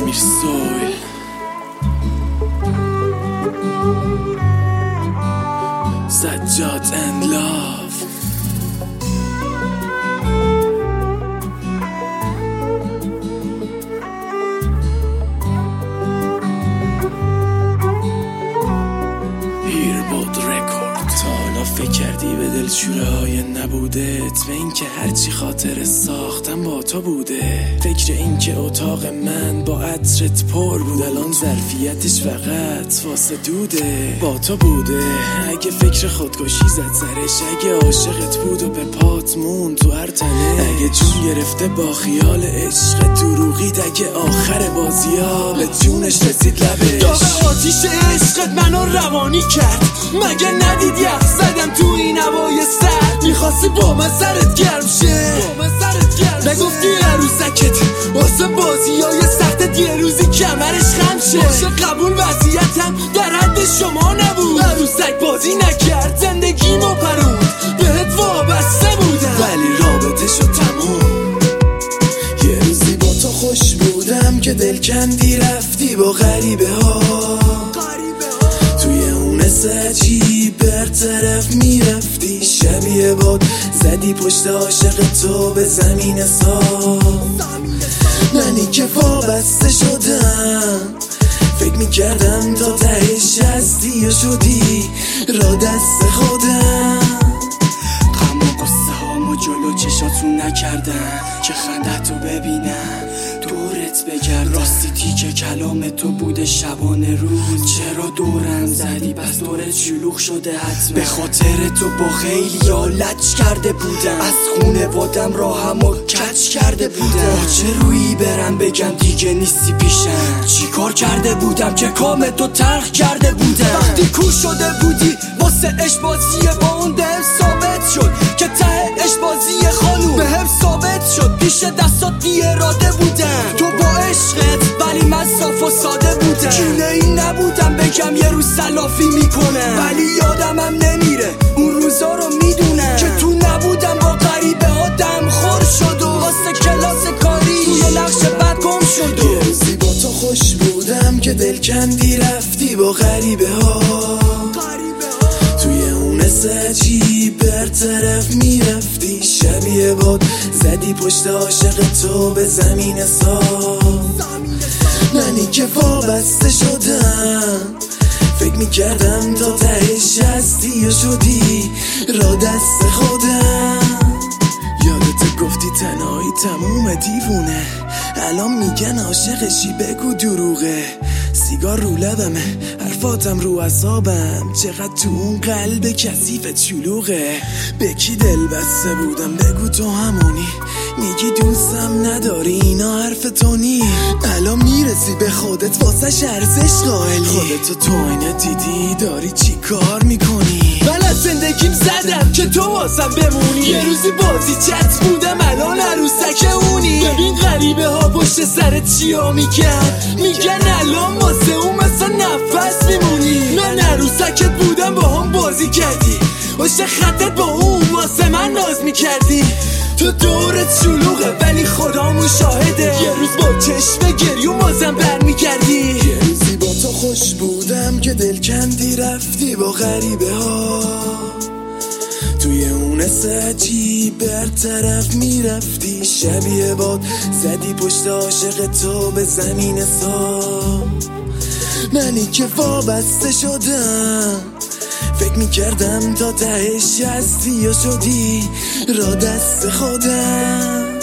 امیر سویل سجاد and love فکر کردی به دلشوره های نبودت، به این که هرچی خاطر ساختم با تو بوده، فکر این که اتاق من با عطرت پر بود الان ظرفیتش فقط واسه دوده با تو بوده. اگه فکر خودکشی زد سرش، اگه عاشقت بود و به پات مون تو هر تنه، اگه جون گرفته با خیال عشق دروغیت، اگه آخر بازی ها به جونش رسید لبش، داغ آتیش عشقت منو روانی کرد، مگه ندیدی زدم تو این هوای سرد، میخواستی با من سرت گرم شه، نگفتی عروسکت واسه بازی های سختت یه روزی کمرش خم شه، باشه قبول وضعیتم در حد شما نبود، عروسک بازی نکرد زندگیمو پروند، بهت وابسته بودم ولی رابطه شد تموم. یه روزی با تو خوش بودم که دل کندی رفتی با غریبه ها، توی اون عجیب برطرف میرفتی، شبیه باد زدی پشت عاشق تو به زمین سال، منی که وابسته شدم فکر میکردم تا تهش هستی و شدی را دست خودم، غم و قصه هامو جلو چشاتون نکردم که خندت رو ببینم دورت بگرد، راستی تیکه کلام تو بوده شبانه روز، چرا دورم زدی پس دورت شلوغ شده حتما، به خاطر تو با خیلی لج کرده بودم، از خونه وادم راهمو کج کرده بودم، با چه رویی برم بگم دیگه نیستی پیشم، چی کار کرده بودم که کام تو تلخ کرده بودم، وقتی کور شده بودی واسه عشق بازی با اون دل ثابت شد که ته عشق بازی خانوم بهم ثابت شد، پیش دستات بی اراده بودم تو با عشقت، ولی من صاف و ساده بودم، کینه این نبودم بگم یه روز تلافی میکنم، ولی یادمم نمیره اون روزا رو میدونم که تو نبودم با غریبه ها دم خور شد و واسه کلاس کاری توی نقش بد گم شد، یه روزی با تو خوش بودم که دل کندی رفتی با غریبه ها، توی اون عجیب برطرف میرفتی، شبیه باد زدی پشت عاشق تو به زمین سال، منی که وابسته شدم فکر میکردم تا تهش هستی و شدی را دست خودم، یادت گفتی تنهایی تموم دیوونه، الان میگن عاشقشی بگو دروغه، سیگار رو لبمه حرفاتم رو اعصابم، چقدر تو اون قلب کثیفت شلوغه، به کی دل بسته بودم بگو تو همونی، میگی دوستم نداری اینا حرف تو نی، الان میرسی به خودت واسه ارزش قائلی، خودتو تو آینه دیدی داری چی کار میکنی، من از زندگیم زدم که تو واسم بمونی، یه روزی بازی چت بودم الان عروسک اونی، ببین غریبه ها پشت سرت چیا میگن الان واسه اون مثلا نفس میمونی، من عروسکت بودم با هم بازی کردی، واسه خطت با اون واسه من ناز میکردی، تو دورت شلوغه ولی خدا مشاهده، یه روز با چشم گریون بازم برمیگردی، یه روزی با تو خوش بودم که دل کندی رفتی با غریبه ها، توی اون عجیب برطرف میرفتی، شبیه باد زدی پشت عاشق تو به زمین سال، منی که وابسته شدم فکر میکردم تا تهش هستی و شدی را دست خودم.